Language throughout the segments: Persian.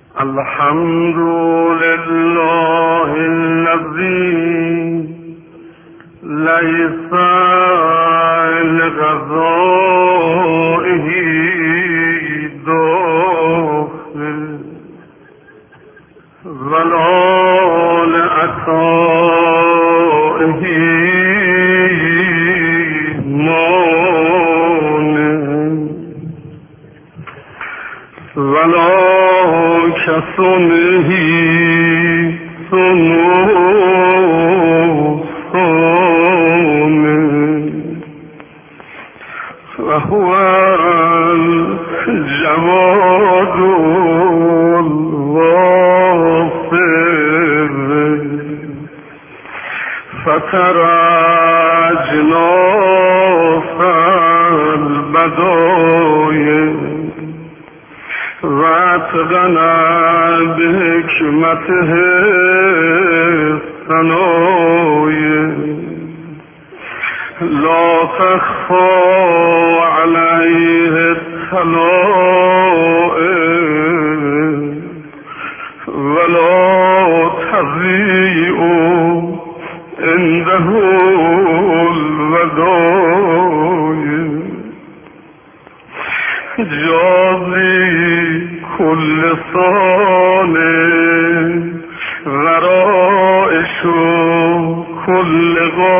الحمد لله الذي ليس لغذائه داخل ولا لعطائه مانع ولا كصنعه صنوع وهو الجواد الواصل فترى جناح البدايا واتغنى بحكمته الثنايا لا تخفى عليه الطلائع ولا تضيء عنده الودايع جازي كل صالح ورائش كل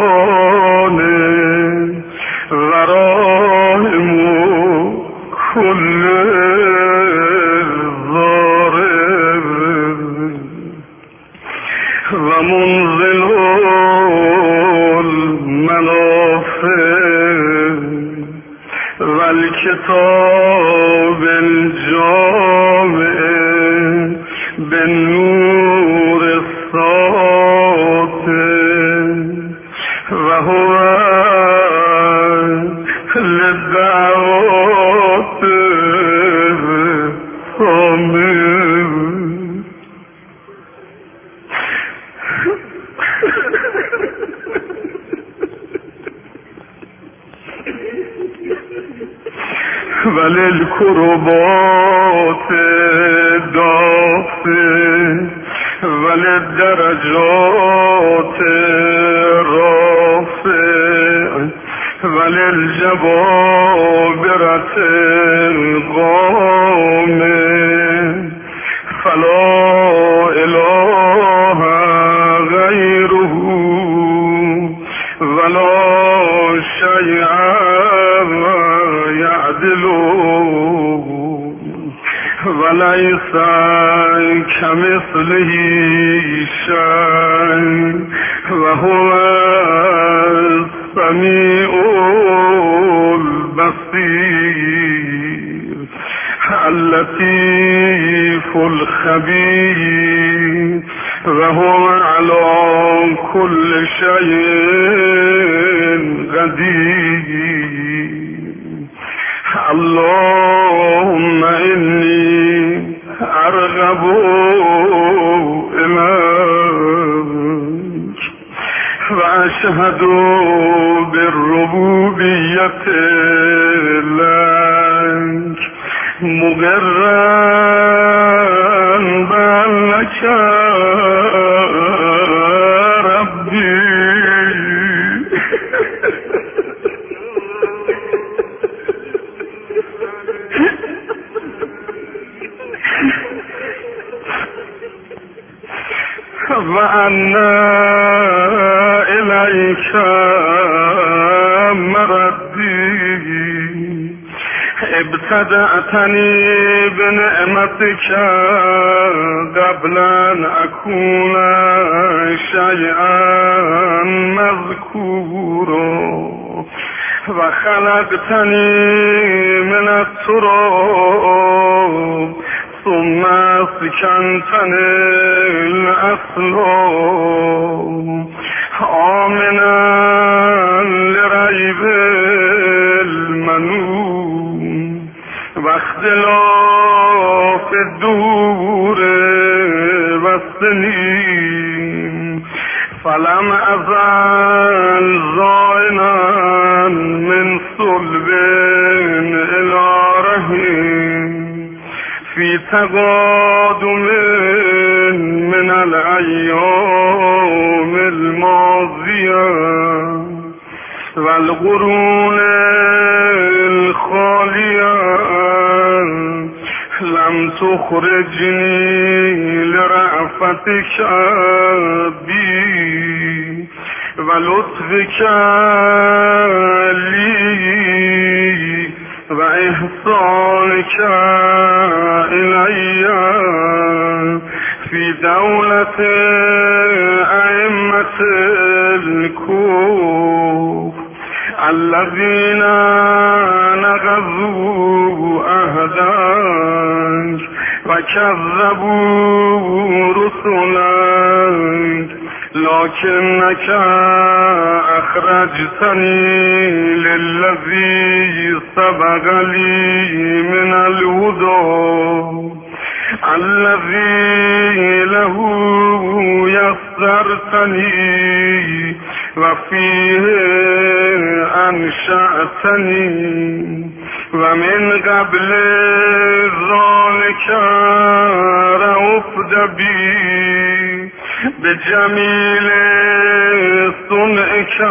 غانم ورائم كل ضارب ومنزل المنافع والكتاب الجامع بالنور الساطع وهو للدعوات صامر وللكربات دافع وللدرجات رافع وللجبابرة الغامر فلا إله غيره ولا شيء وليس كمثله شيء وهو السميع البصير اللطيف الخبير وهو على كل شيء قدير اللهم إني أرغب إليك وأشهد بالربوبية لك مقرا بأنك ربي وأن إليك مردي ابتدأتني بنعمتك قبل أن أكون شيئا مذكورا وخلقتني من التراب ثم سكنتني الأصلاب آمنا لريب المنون واختلاف الدور والسنين فلم أزل زائنا من صلب إلى رحم في تقادم من الأيام الماضية والقرون الخالية لم تخرجني لرأفتك بي ولطفك لي وإحسانك إلي في دولة أئمة الكفر الذين نقضوا عهدك وكذبوا رسلك لكنك أخرجتني للذي سبق لي من الهدى الذي له يسرتني وفيه أنشأتني ومن قبل ذلك رأفت بي بجميل صنعك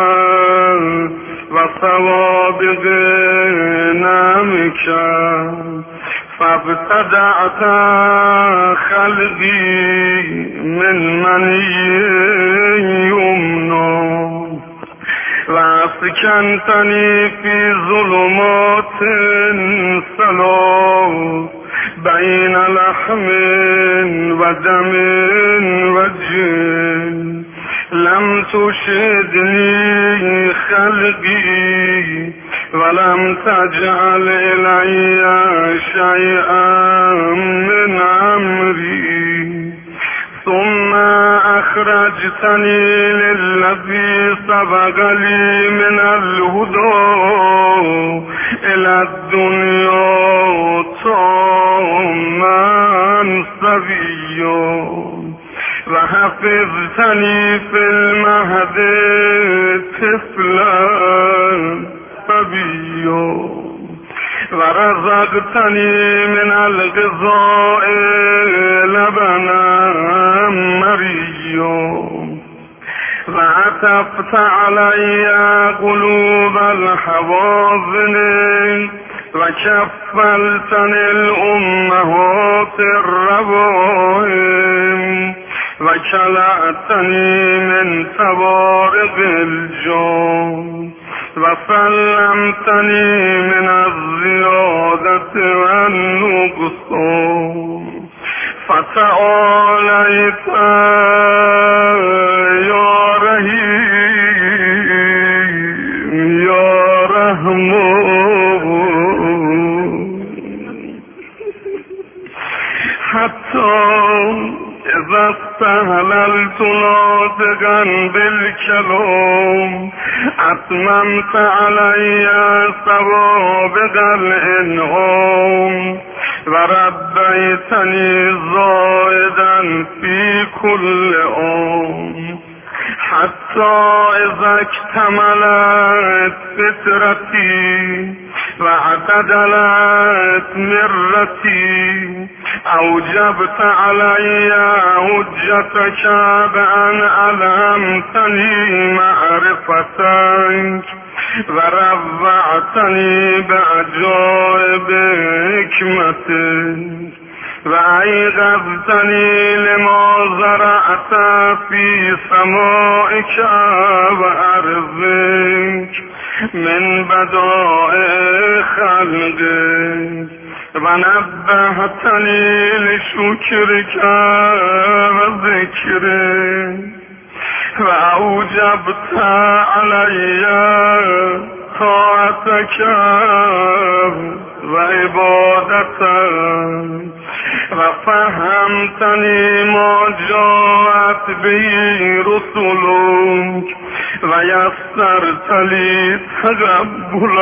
وسوابق نعمك فابتدعت خلقي من مني يمنى واسكنتني في ظلمات ثلاث بين لحم ودم وجن لم تشهدني خلقي ولم تجعل إلي شيئا من أمري ثم أخرجتني للذي سبق لي من الهدى إلى الدنيا طاما سبيا وحفظتني في المهد طفلا صبيا ورزقتني من الغذاء لبنا مريا وعطفت علي قلوب الحواضن وكفلتني الأمهات الربائم وكلأتني من تبارك الجون وسلمتني من الزيادة والنقصان فتعاليت يا رحيم يا رحمن حتى إذا استهللت ناطقا بالكلام أتممت علي سوابق الإنعام وربيتني زائدا في كل عام حتى إذا اكتملت فترتي واعتدلت مرتي أوجبت علي حجتك بأن ألهمتني معرفتك ورفعتني بعجائب حكمتك وأيقظتني لما زرعت في سمائك وأرضك من بدائع خلقك ونبهتني لشكرك وذكرك وأوجبت علي طاعتك وعبادتك وفهمتني ما جاءت به رسلك ويسرت لي تقبل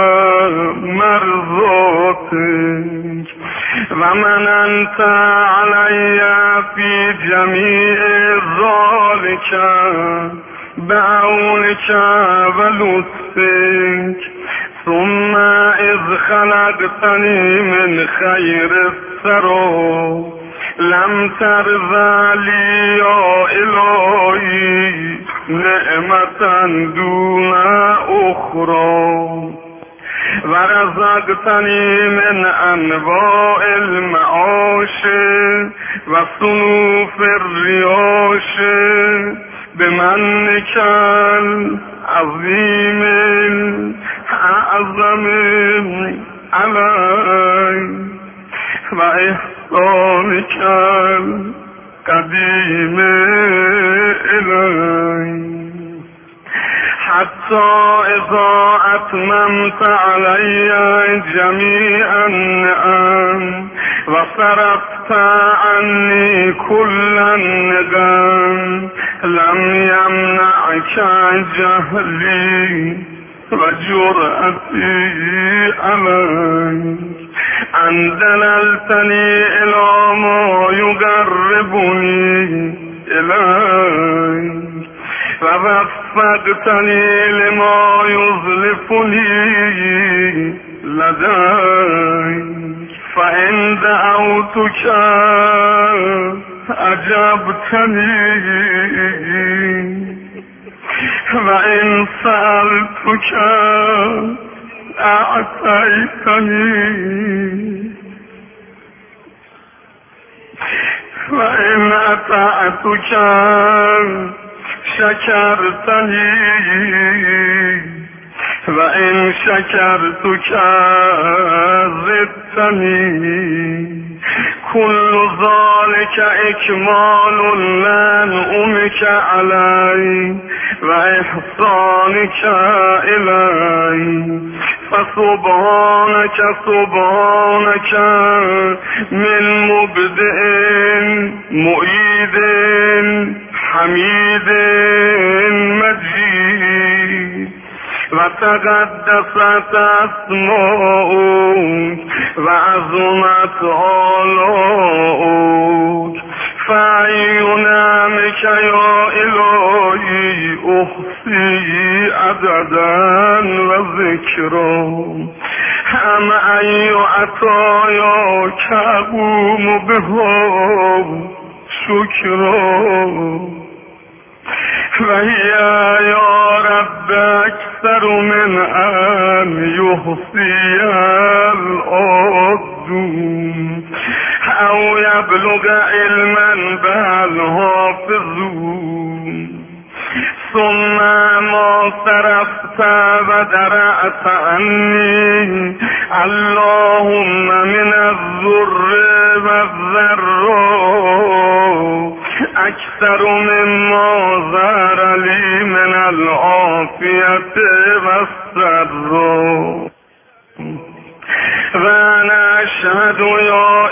مرضاتك ومننت علي في جميع ذلك بعونك ولطفك ثم إذ خلقتني من خير أكثر لم ترضى لي يا إلهي نعمة دون أخرى ورزقتني من أنواع المعاش وصنوف الرياش بمنك العظيم الأعظم علي وإحسانك القديم إلي حتى إذا أتممت علي جميع النعم وصرفت عني كل النقم لم يمنعك جهلي وجرأتي علي أن دللتني إلى ما يقربني إليك ووفقتني لما يظلفني لديك فإن دعوتك أجبتني وإن سألتك أعطيتني وإن أطعتك شكرتني وإن شكرتك زدتني كل ذلك إكمال لنعمك علي وإحسانك إلي فسبحانك سبحانك من مبدئ مؤيد حميد مجيد وتقدست أسماؤك وعظمت آلاؤك فأي نعمك يا إلهي أحصي عددا وذكرا أم أي عطاياك أقوم بها شكرا وهي يا رب أكثر من أن يحصي العبد أو يبلغ علما به الحافظون ثم ما صرفت ودرأت عني اللهم من الضر والضراء أكثر مما ظهر لي من العافية والسراء وأنا أشهد يا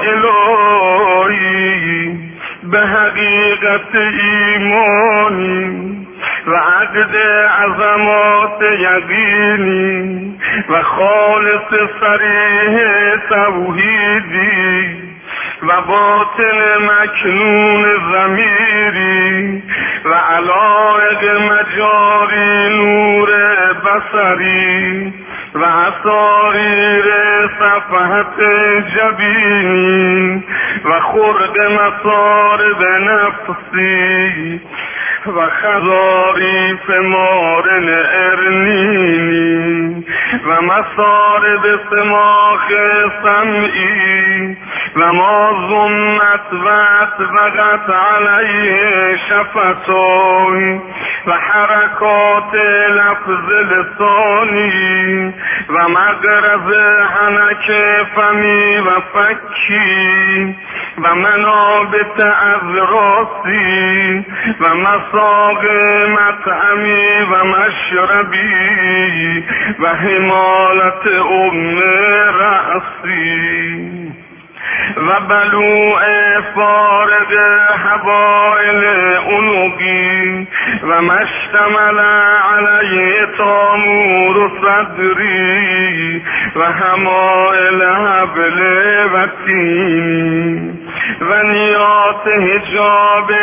إلهي بحقيقة إيماني وعقد عظمات يقيني وخالص صريح توحيدي وباطن مكنون ضمیری و علایق مجاری نور بصری و اساریر صفحت جبینی و خرق مصارب نفسی و خضاریف مارن ارنینی و مصارب سماخ سمعی و ما ظنت و اطبقت علیه شفتای و حرکات لفظ لسانی و مغرب حنک فمی و فکی و منابت اذراسی و مساق مطعمی و مشربی و حمالت رأسی و بلوع فارغ حوائل عنقی و مشتمل علیه تامور صدری و حمائل حبل و تینی و نیات حجاب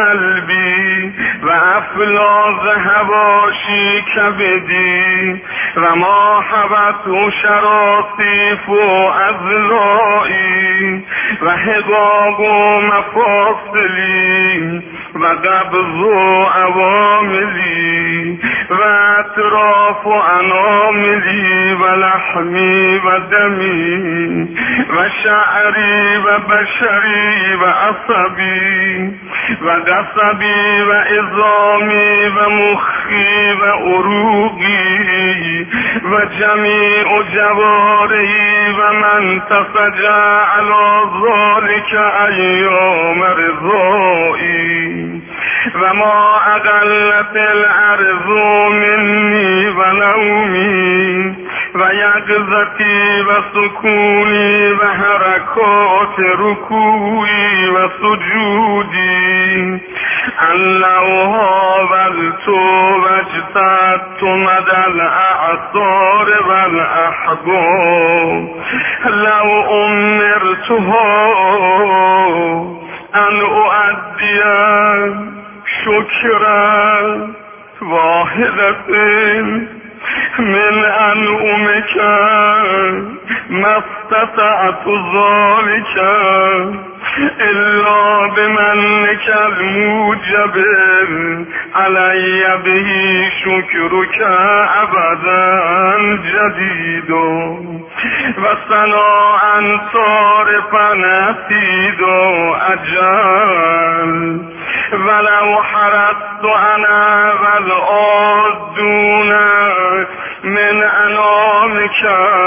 قلبی و افلاز حواشی کبدی و ما حبت شراطیف و اضلاعی و حقاق و مفاصلی و قبض و عواملی و اطراف و اناملی و لحمی و دمی و شعری و بشری و عصبی و قصبی و عظامی و مخی و عروقی و جمیع جوارحی و من تفجع علی ذلک ایام رضایی و ما اقلت الارض منی و نومی و یقظتی و سکونی و حرکات رکوعی و سجودی انه حاولت و اجتهدت مدى الاعصار و الاحقاب لو امرتها ان اؤدی شکرا واحدة من انعمك ما استطعت ذلك الا بمنك الموجب علي به شکرك ابدا جديد و ثناء صارفا نسید اجل ولو حرصت انا والعادون من انامك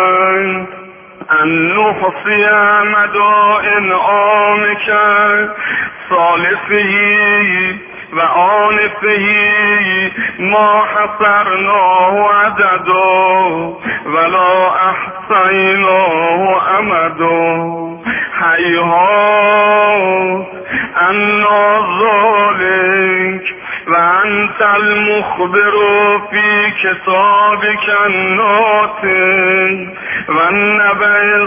ان نحصي مدى انعامك صالحه و آنفه ما حصرناه عددا ولا احصیناه امدا هیهات انا ذلك و انت المخبر فی کتابک الناطق و النبأ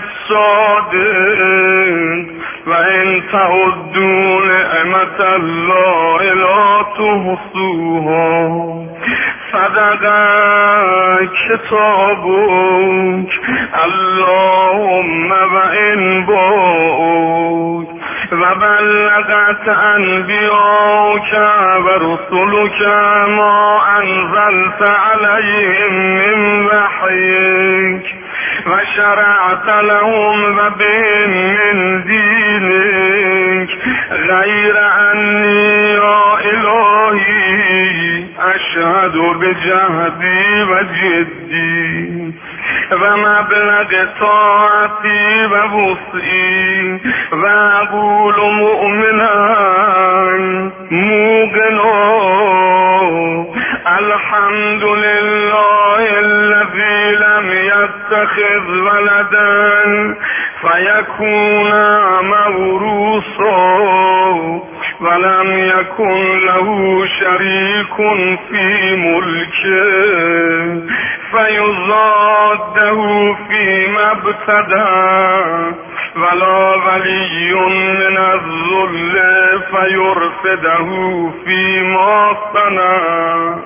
الصادق و ان تعدوا نعمت الله لا تحصوها صدق کتابک اللهم و ان باعک و بلغت انبیاک و رسولک ما انزلت علیهم من وحیک و شرعت لهم و بهم من دینک غیر انی یا الهی اشهد بجهدی و جدی و مبلغ طاعتی و وسعی و اقول مؤمنا موقنا الحمد لله الذي لم يتخذ ولدا فيكون موروثا ولم يكن له شريك في ملكه فيضاده فيما ابتدى ولا ولي من الذل فيرفده فيما صنع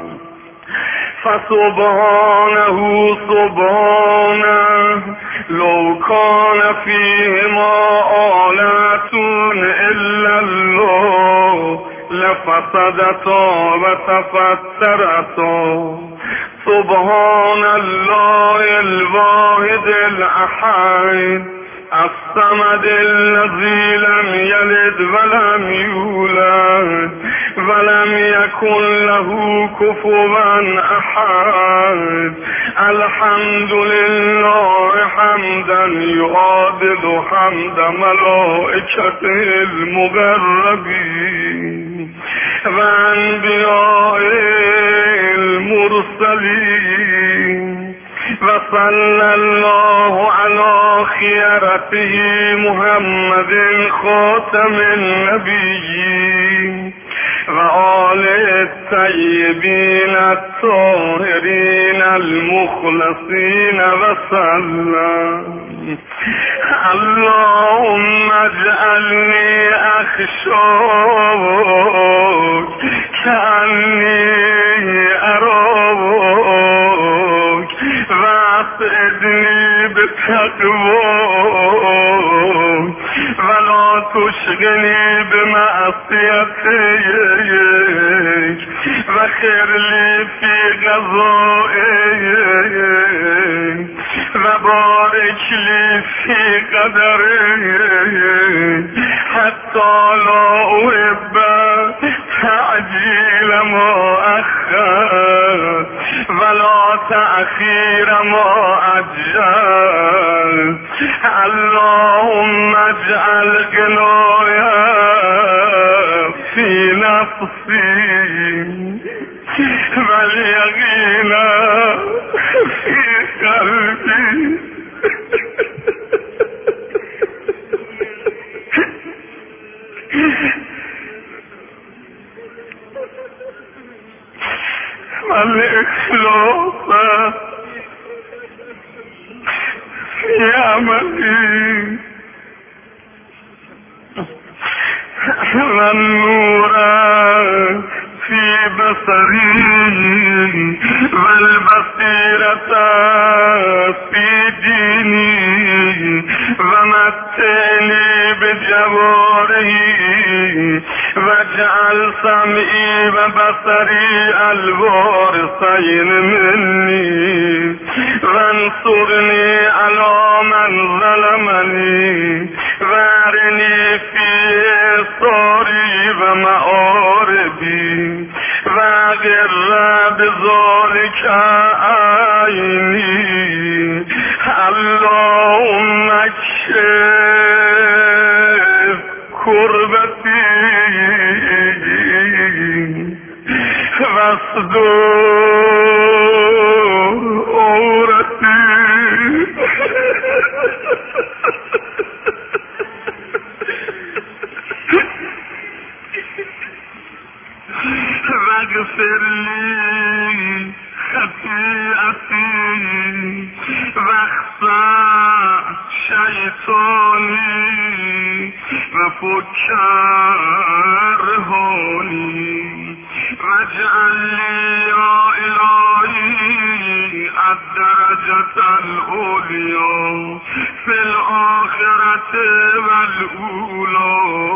فسبحانه سبحانه لو كان فيهما آلة إلا الله لفسدتا وتفترتا سبحان الله الواحد الأحد الصمد الذي لم يلد ولم يولد ولم يكن له كفوا أحد الحمد لله حمدا يعادل حمد ملائكته المقربين وأنبياء المرسلين وصلى الله على خيرته محمد خاتم النبيين وآله الطيبين الطاهرين المخلصين وسلم اللهم اجعلني أخشاك كأني أراك تقوى ولا تشغلي بمعصيتك وخير لي في قضائك وبارك لي في قدرك حتى لا أحب تعجيل ما أخر ولا تأخير ما أجل. اللهم اجعل غنايا في نفسي واليقين في قلبي والإخلاص في عملي والنور في بصري والبصيرة في ديني ومتعني بجواري واجعل سمعي وبصري الوارثين مني وانصرني على من ظلمني وارني في صاري ومآربي وغر بذلك عيني. اللهم اكشف كربتي واصدر عورتي واغفر لي خطيئتي واخفى شيطاني وفك رهاني واجعل لي يا إلهي الدرجة العليا في الآخرة والأولى.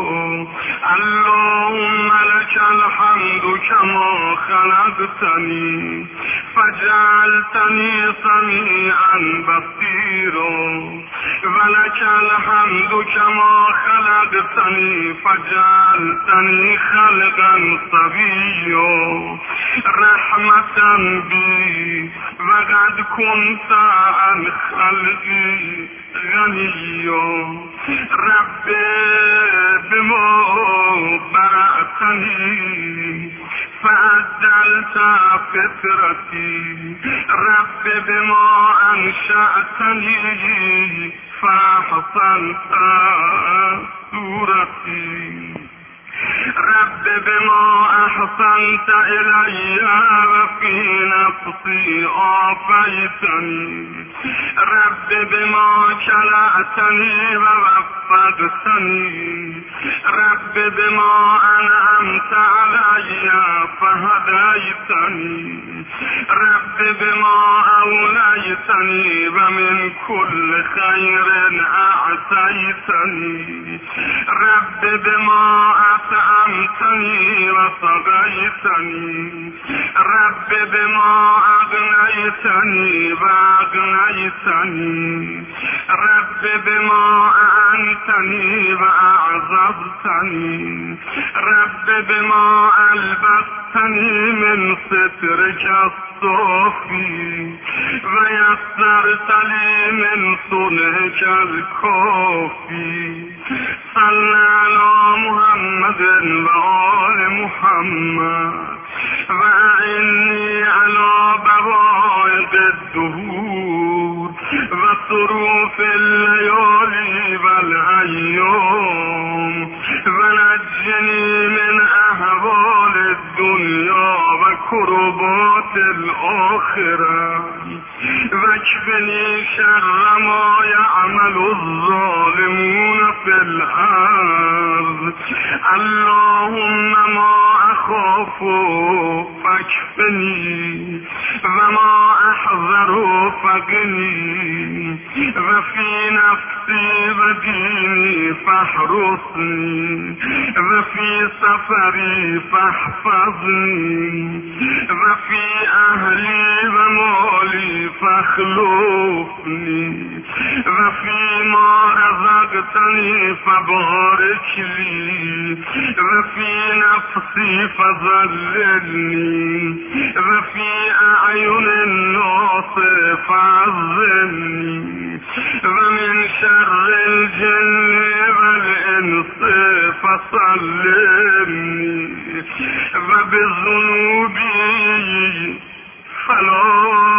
اللهم لك الحمد كما خلقتني فجعلتني سميعا بصيرا ولك الحمد كما خلقتني فجعلتني خلقا صبيا رحمة بي وقد كنت عن خلقي غنيا. رب بما برأتني فعدلت فطرتي رب بما أنشأتني فأحسنت صورتي رب بما أحسنت إلي وفي نفسي آفيتني رب بما كلأتني ووفقتني رب بما أنعمت علي فهديتني رب بما أوليتني ومن كل خير أعطيتني رب بما أطعمتني وسقيتني رب بما أغنيتني وأغنيتني رب بما أعنتني وأعزبتني رب بما ألبستني من سترك الصافي ويسرت لي من صنعك الكافي. صل على محمد وآل محمد وأعني على بوائق الدهور وصروف الليالي والأيام ونجني من أهوال الدنيا وكربات الآخرة واكفني شر ما يعمل الظالمون في الأرض. اللهم ما أخاف فاكفني وما أحذر فقني و فی نفسی و دینی فاحرسنی و فی سفری فاحفظنی و فی اهلی و مالی فاخلفنی و فی ما رزقتنی فبارک لی و فی نفسی فضللنی و فی اعین الناس فعظمنی و من شر الجن والانس فسلمنی و بذنوبی فلا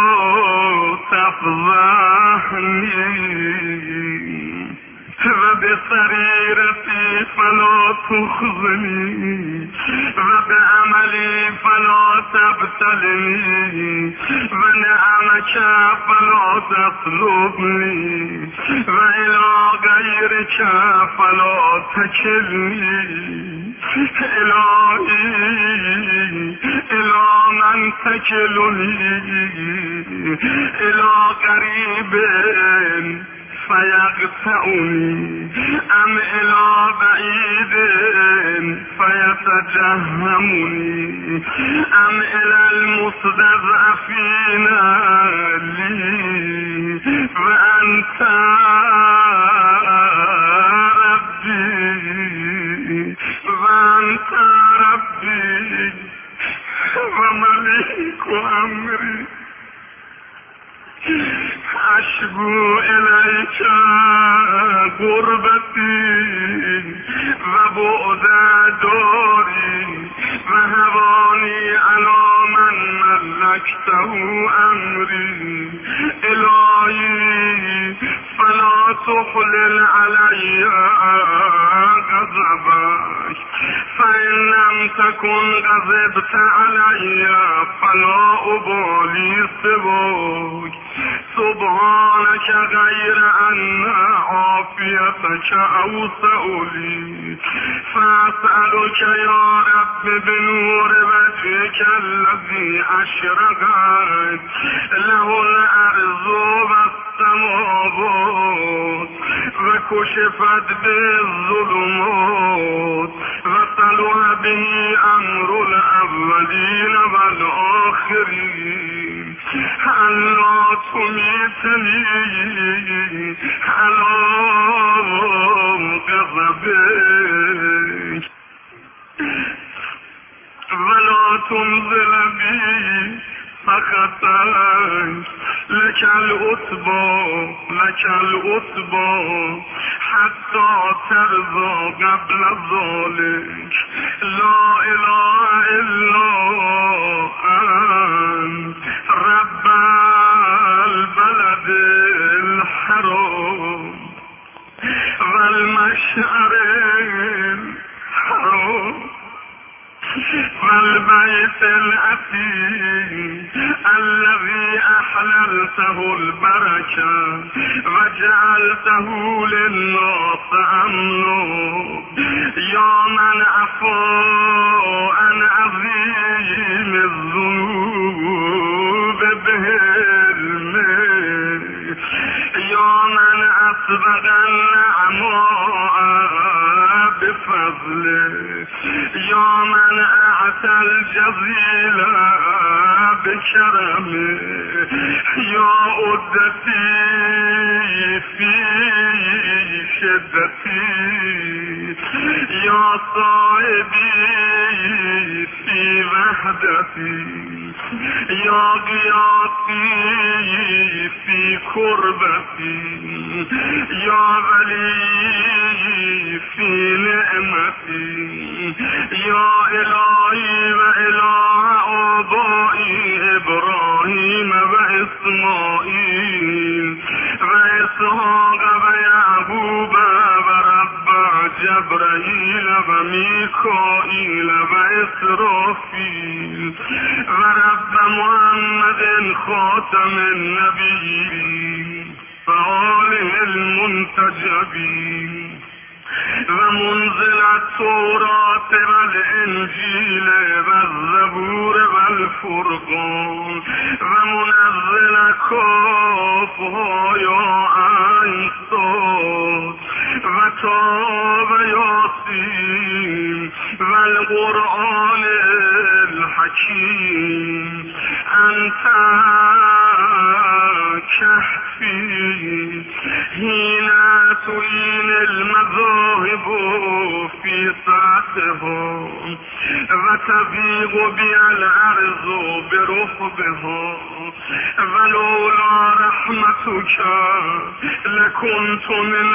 تفضحنی و بسریرتی فلا تخزنی و بعملی فلا تبتلنی و نعمك فلا تطلبنی و الى غیرك فلا تکلنی الهی الى من تکلنی الى قریب فيقطعني ام الى بعيد فيتجهمني ام الى المستضعفين لي وانت ربي وانت ربي ومليك امري اشکو الیک غربتی و بعد داری و هوانی علی من ملکته امری الهی فلا تحلل علی غضبک فإن لم تكن غضبت علی فلا ابالی سواک سبحانك غير أن عافيتك أوسع لي فأسألك يا رب بنور وجهك الذي أشرقت له الأرض والسماوات وكشفت بالظلمات وصلح به أمر الأولين والآخرين ألا تميتني على غضبك ولا تنزل بي سخطك لك العتبى حتى ترضى قبل ذلك لا إله إلا أنت رب البلد الحرام والمشعر الحرام والبيت الأتيم الذي أحللته البركة وجعلته للناس أمنا يا من عفا عن عظيم الذنوب بهلمه يا من أسبغ النعماء بفضله يا من أعطى الجزيل بكرمه يا عدتي في شدتي يا صاحبي في وحدتي يا غياثي في كربتي يا ولي في نعمتي يا إلهي وإله آبائي إبراهيم وإسماعيل وإسحاق ويعقوب ورب جبرائيل وميكائيل وإسرافيل ورب محمد خاتم النبيين وآله المنتجبين ومنزل التوراة والإنجيل والزبور والفرقان ومنزل كافها يا القرآن الحكيم أنت كهفي حين تلين المذاهب في ساعتهم وتبيغ بي الأرض برحبها ولولا رحمتك لكنت من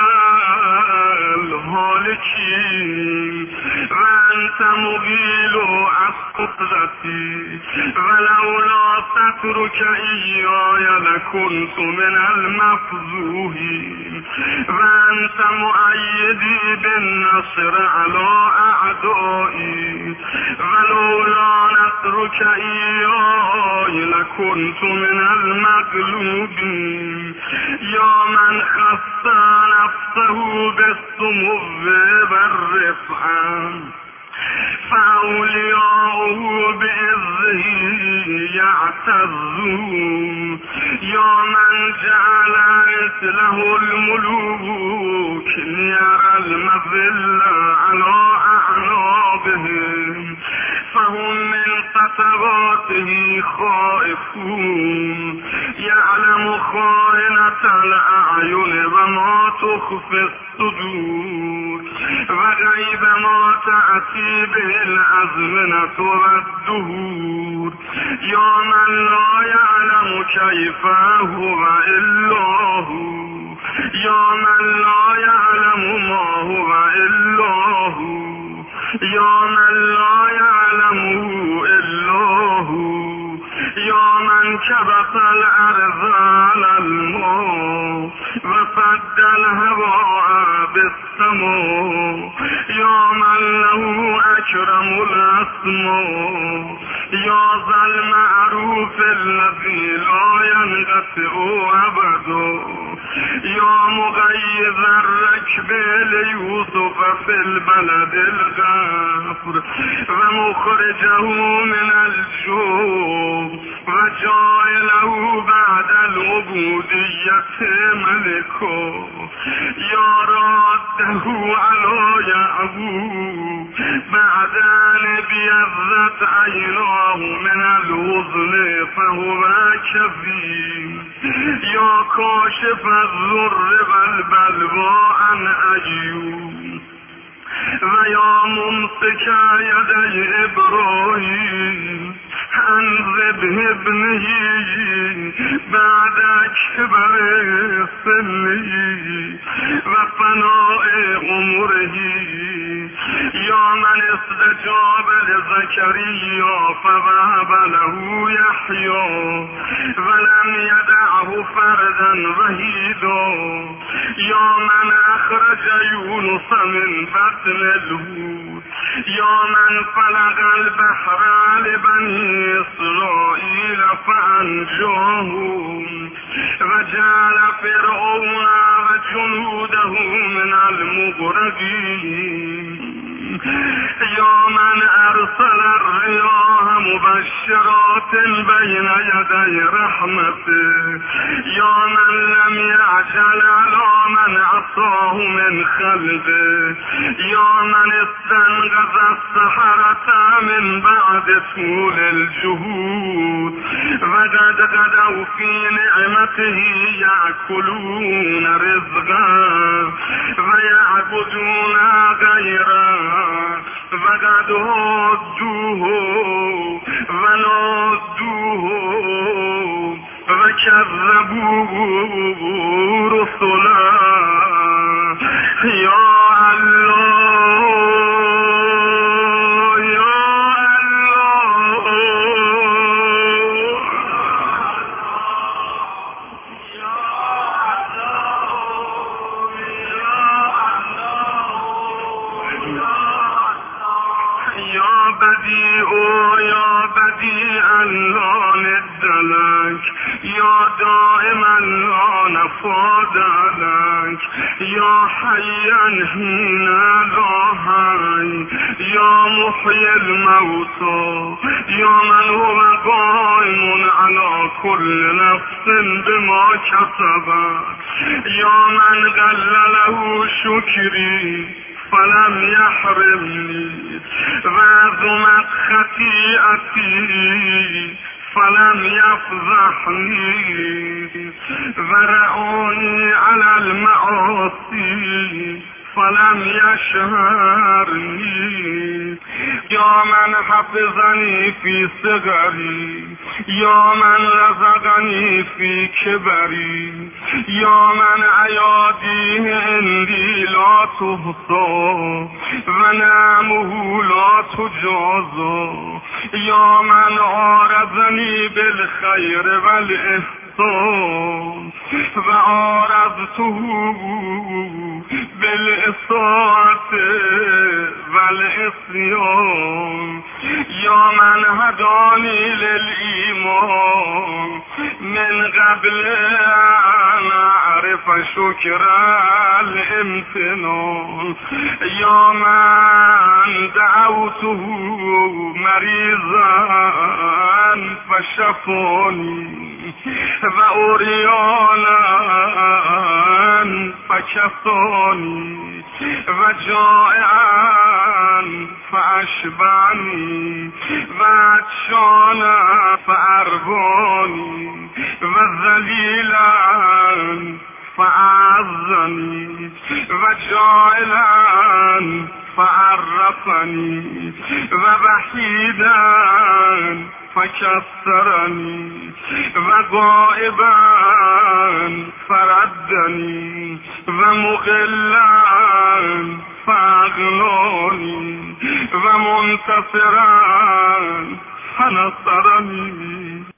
الهالكين وأنت مغيل عقدتي ولولا سترك إياي لكنت من المفزوهين وأنت مؤيدي بالنصر على أعدائي ولولا نصرك إياي لكنت من المغلوبين يا من خص نفسه بالسمو والرفعة فأولياؤه بإذه يعتزون يا من جعل مثله الملوك ليرى المذل على أعنابهم فهم من خطواته خائفون يعلم خائنة الأعين وما تخفي الصدور وغيب ما تأتي به الأزمنة والدهور يا من لا يعلم كيف هو إلا هو يا من لا يعلم ما هو إلا هو يا من لا يعلمه إلا هو يا من كبت الأرض على الماء وسد الهواء بالسماء يا من له أكرم الأسماء يا ذا المعروف الذي لا ينقطع أبدا يا مغيظ الركب ليوسف في البلد الغفر ومخرجه من الجوع وجعله بعد العبودية ملكا يا راده على يعقوب بعد أن ابيضت عيناه من الوزن فهو كفيل يا كاشف الضر والبلوى عن أيوب ويا ممسك يدي إبراهيم أنذبه ابنه بعد كبر سنه وفناء عمره يا من استجاب لزكريا فوهب له يحيى ولم يدعه فردا وحيدا يا من أخرج يونس من بطن الحوت يا من فلق البحر لبني إسرائيل فأنجاهم وجعل فرعون وجنوده من المغرقين يا من أرسل الرياح مبشرات بين يدي رحمته يا من لم يعجل على من عصاه من خلقه يا من استنقذ السحرة من بعد طول الجهود وقد غدوا في نعمته يأكلون رزقا ويعبدون غيره وقد هدوه ونادوه وكذبوه رسلا يا الله يا الله يا بديع يا بديع لا ند لك يا دائما لا نفاد لك يا حيا حين لا حي يا محيي الموتى يا من هو قائم على كل نفس بما كسبت يا من قل له شكري فلم يحرمني وعظمت خطيئتي فلم يفضحني ورعوني على المعاصي فلم يشهرني يا من حفظني في صغري يا من رزقني في كبري يا من أياديه عندي لا تحصى ونعمه لا تجازى يا من عارضني بالخير والإحسان وعارضته بالإساءة والعصيان يا من هداني للإيمان من قبل أن أعرف شكر الامتنان يا من دعوته مريضا فشفاني وأريانا فكفاني وجائعا فأشبعني وعطشانا فأرباني وذليلا فأعزني وجائلا فعرفني ووحيدا فكسرني وغائبا فردني ومغلا فأغناني ومنتصرا فنصرني